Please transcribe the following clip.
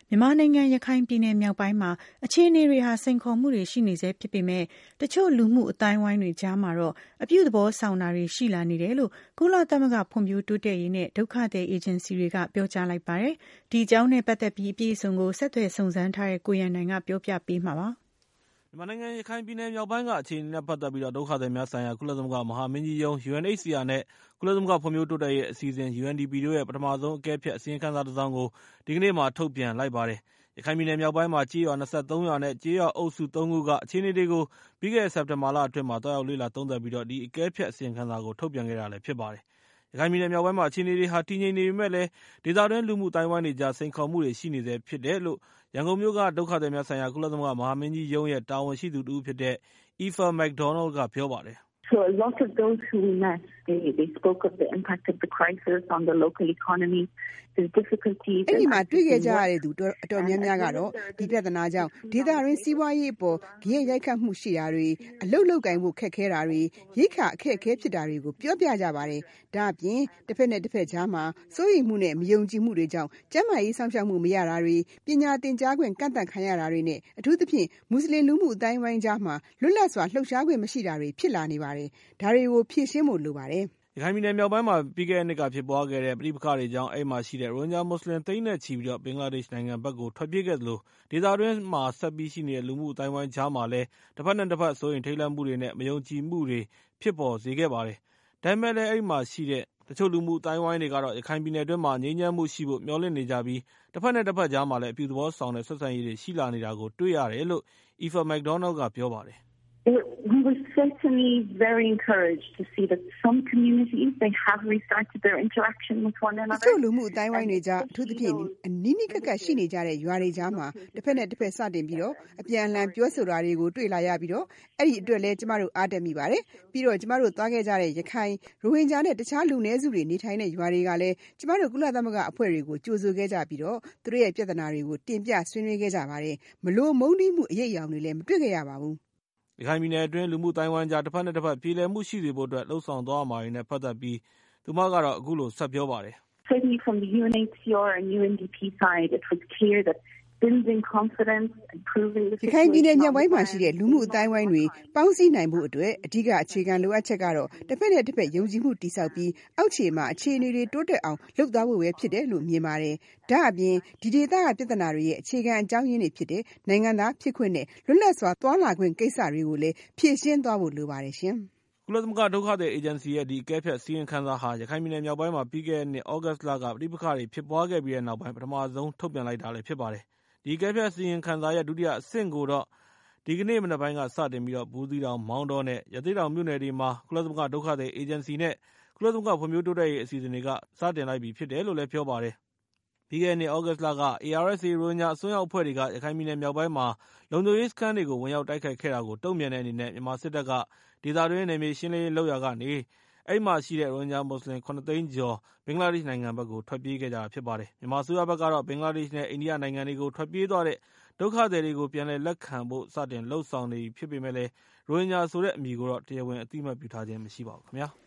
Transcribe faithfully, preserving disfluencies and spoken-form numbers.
မြန်မာနိုင်ငံရခိုင်ပြည်နယ်မြောက်ပိုင်းမှာအခြေအနေတွေဟာစိန်ခေါ်မှုတွေရှိနေဆဲဖြစ်ပေမဲ့တချို့လူမှုအသိုင်းအဝိုင်းတွေကြားမှာတော့အပြုသဘောဆောင်တာတွေရှိလာနေတယ်လို့ကုလသမဂ္ဂဖွံ့ဖြိုးတိုးတက်ရေးနဲ့ဒုက္ခသည်အေဂျင်စီတွေကပြောကြားလိုက်ပါတယ်။ဒီအကြောင်းနဲ့ပတ်သက်ပြီးအပြည့်အစုံကိုဆက်သွယ်စုံစမ်းထားတဲ့ကိုရန်နိုင်ကပြောပြပေးမှာပါ။မြန်မာနိုင်ငံရခိုင်ပြည်နယ်မြောက်ပိုင်းကအခြေအနေနဲ့ပတ်သက်ပြီးဒုက္ခသည်များဆိုင်ရာကုလသမဂ္ဂမဟာမင်းကြီးရုံး ယူအန်အိတ်စီအာ နဲ့ကုလသမဂ္ဂဖွံ့ဖြိုးတိုးတက်ရေးအစီအစဉ် ယူအန်ဒီပီ တို့ရဲ့ပထမဆုံးအကဲဖြတ်အစီရင်ခံစာတစ်စောင်ကိုဒီကနေ့မှာထုတ်ပြန်လိုက်ပါတယ်။ရခိုင်ပြည်နယ်မြောက်ပိုင်းမှာကျေးရွာ၂၃ရွာနဲ့ကျေးရွာအုပ်စုသုံးခုကအခြေအနေတွေကိုပြီးခဲ့တဲ့စက်တင်ဘာလအတွင်းမှာသွားရောက်လေ့လာသုံးသပ်ပြီးဒီအကဲဖြတ်အစီရင်ခံစာကိုထုတ်ပြန်ခဲ့တာလည်းဖြစ်ပါတယ်။ရခိုင်ပြည်နယ်မြောက်ပိုင်းမှာအခြေအနေတွေဟာတည်ငြိမ်နေပေမဲ့လည်းဒေသတွင်းလူမှုအသိုင်းအဝိုင်းတွေကြားစိန်ခေါ်မှုတွေရှိနေဆဲဖြစ်တယ်လို့ရန်ကုန်မြို့ကဒုက္ခသည်များဆိုင်ရာကုလသမဂ္ဂမဟာမင်းကြီးရုံးရဲ့တာဝန်ရှိသူတစ်ဦးဖြစ်တဲ့ Aoife McDonnell ကပြောပါတယ်။ So a lot of those who we met, they, they spoke of the impact of the crisis on the local economy, the difficulties. အဲ့ဒီမှာတွေ့ခဲ့ကြရတဲ့သူအတော်များများကတော့ဒီပြဿနာကြောင့်ဒေသရင်းစီးပွားရေးအပေါ်ဂရုရိုက်ခတ်မှုရှိတာတွေအလုတ်လုတ်ကိုင်မှုခက်ခဲတာတွေရိတ်ခါအခက်အခဲဖြစ်တာတွေကိုပြောပြကြပါတယ်။ဒါအပြင်တစ်ဖက်နဲ့တစ်ဖက်ကြားမှာစိုးရိမ်မှုနဲ့မယုံကြည်မှုတွေကြောင့်ကျန်းမာရေးစောင့်ရှောက်မှုမရတာတွေပညာသင်ကြားခွင့်ကန့်သတ်ခံရတာတွေနဲ့အထူးသဖြင့်မွတ်စလင်လူမှုအတိုင်းဝိုင်းကြားမှာလွတ်လပ်စွာလှုပ်ရှားခွင့်မရှိတာတွေဖြစ်လာနေပါတယ်။ဒါတွေကိုဖြေရှင်းဖို့လိုပါတယ်။ရခိုင်ပြည်နယ်မြောက်ပိုင်းမှာပြီးခဲ့တဲ့နှစ်ကဖြစ်ပွားခဲ့တဲ့ပဋိပက္ခတွေကြောင့်အဲ့မှာရှိတဲ့ရိုဟင်ဂျာမွတ်စလင်သိန်းနဲ့ချီပြီးဘင်္ဂလားဒေ့ရှ်နိုင်ငံဘက်ကိုထွက်ပြေးခဲ့သလိုဒေသတွင်းမှာဆက်ပြီးရှိနေတဲ့လူမှုအတိုင်းဝိုင်းကြားမှာလည်းတစ်ဖက်နဲ့တစ်ဖက်စိုးရိမ်ထိတ်လန့်မှုတွေနဲ့မယုံကြည်မှုတွေဖြစ်ပေါ်စေခဲ့ပါတယ်။ဒါပေမဲ့လည်းအဲ့မှာရှိတဲ့တချို့လူမှုအတိုင်းဝိုင်းတွေကတော့ရခိုင်ပြည်နယ်အတွင်းမှာငြိမ်းချမ်းမှုရှိဖို့မျှော်လင့်နေကြပြီးတစ်ဖက်နဲ့တစ်ဖက်ကြားမှာလည်းအပြုသဘောဆောင်တဲ့ဆက်ဆံရေးတွေရှိလာနေတာကိုတွေ့ရတယ်လို့ Aoife McDonnell ကပြောပါတယ်။ We were certainly very encouraged to see that some communities, they have restarted their interaction with one another. တချို့လူမှုအတိုင်းဝိုင်းတွေကြားအထူးသဖြင့်နီးနီးကပ်ကပ်ရှိနေကြတဲ့ရွာတွေကြားမှာတစ်ဖက်နဲ့တစ်ဖက်စတင်ပြီးတော့အပြန်အလှန်ပြောဆိုတာတွေကိုတွေ့လာရပြီးတော့အဲ့ဒီအတွက်လည်းကျမတို့အားတက်မိပါတယ်။ပြီးတော့ကျမတို့သွားခဲ့ကြတဲ့ရခိုင်ရိုဟင်ဂျာနဲ့တခြားလူနည်းစုတွေနေထိုင်တဲ့ရွာတွေကလည်းကျမတို့ကုလသမဂ္ဂအဖွဲ့တွေကိုကြိုဆိုခဲ့ကြပြီးတော့သူတို့ရဲ့ပြဿနာတွေကိုတင်ပြဆွေးနွေးခဲ့ကြပါတယ်။မလို့မုန်းတီးမှုအရေးအယောင်တွေလည်းမတွေ့ခဲ့ရပါဘူး။ရခိုင်ပြည်နယ်အတွင်းလူမှုတိုင်းဝိုင်းကြားတစ်ဖက်နဲ့တစ်ဖက်ပြေလည်မှုရှိစေဖို့အတွက်လှုံ့ဆော်သွားမှာတွေနဲ့ပတ်သက်ပြီးသူမကတော့အခုလိုဆက်ပြောပါတယ်။ Certainly from the U N H C R and U N D P side, it was clear that building confidence, improving the situation. ရခိုင်ပြည်နယ်မြောက်ပိုင်းမှာရှိတဲ့လူမှုအတိုင်းဝိုင်းတွေပေါင်းစည်းနိုင်ဖို့အတွက်အဓိကအခြေခံလိုအပ်ချက်ကတော့တစ်ဖက်နဲ့တစ်ဖက်ယုံကြည်မှုတည်ဆောက်ပြီးအောက်ခြေမှာအခြေအနေတွေတိုးတက်အောင်လုပ်သွားဖို့ပဲဖြစ်တယ်လို့မြင်ပါတယ်။ဒါအပြင်ဒီဒေသကပြဿနာတွေရဲ့အခြေခံအကြောင်းရင်းတွေဖြစ်တဲ့နိုင်ငံသားဖြစ်ခွင့်နဲ့လွတ်လပ်စွာသွားလာခွင့်ကိစ္စတွေကိုလည်းဖြေရှင်းသွားဖို့လိုပါတယ်ရှင်။ကုလသမဂ္ဂဒုက္ခသည်အေဂျင်စီရဲ့ဒီအကဲဖြတ်စီရင်ခံစာဟာရခိုင်ပြည်နယ်မြောက်ပိုင်းမှာပြီးခဲ့တဲ့နှစ်ဩဂတ်လကပဋိပက္ခတွေဖြစ်ပွားခဲ့ပြီးတဲ့နောက်ပိုင်းပထမဆုံးထုတ်ပြန်လိုက်တာလည်းဖြစ်ပါတယ်။ဒီအကဲဖြတ်စီရင်ခံစာရဲ့ဒုတိယအဆင့်ကိုတော့ဒီကနေ့မနက်ပိုင်းကစတင်ပြီးတော့ဘူးသီးတောင်မောင်းတောနဲ့ရသေ့တောင်မြို့နယ်တွေမှာကုလသမဂ္ဂဒုက္ခသည်အေဂျင်စီနဲ့ကုလသမဂ္ဂဖွံ့ဖြိုးတိုးတက်ရေးအစီအစဉ်တွေကစတင်လိုက်ပြီဖြစ်တယ်လို့လည်းပြောပါတယ်။ပြီးခဲ့တဲ့နှစ်ဩဂတ်လက A R S A ရိုဟင်ဂျာအစွန်းရောက်အဖွဲ့တွေကရခိုင်ပြည်နယ်မြောက်ပိုင်းမှာလုံခြုံရေးစခန်းတွေကိုဝင်ရောက်တိုက်ခိုက်ခဲ့တာကိုတုံ့ပြန်တဲ့အနေနဲ့မြန်မာစစ်တပ်ကဒေသတွင်းနယ်မြေရှင်းလင်းရေးလုပ်ရာကနေအဲ့မှာရှိတဲ့ရိုဟင်ဂျာမွတ်စလင်ခုနှစ်သိန်းကျော်ဘင်္ဂလားဒေ့ရှ်နိုင်ငံဘက်ကိုထွက်ပြေးခဲ့ကြတာဖြစ်ပါတယ်။မြန်မာအစိုးရဘက်ကတော့ဘင်္ဂလားဒေ့ရှ်နဲ့အိန္ဒိယနိုင်ငံတွေကိုထွက်ပြေးသွားတဲ့ဒုက္ခသည်တွေကိုပြန်လည်လက်ခံဖို့စတင်လှုံ့ဆော်နေပြီဖြစ်ပေမဲ့လည်းရိုဟင်ဂျာဆိုတဲ့အမည်ကိုတော့တရားဝင်အသိအမှတ်ပြုထားခြင်းမရှိပါဘူးခင်ဗျာ။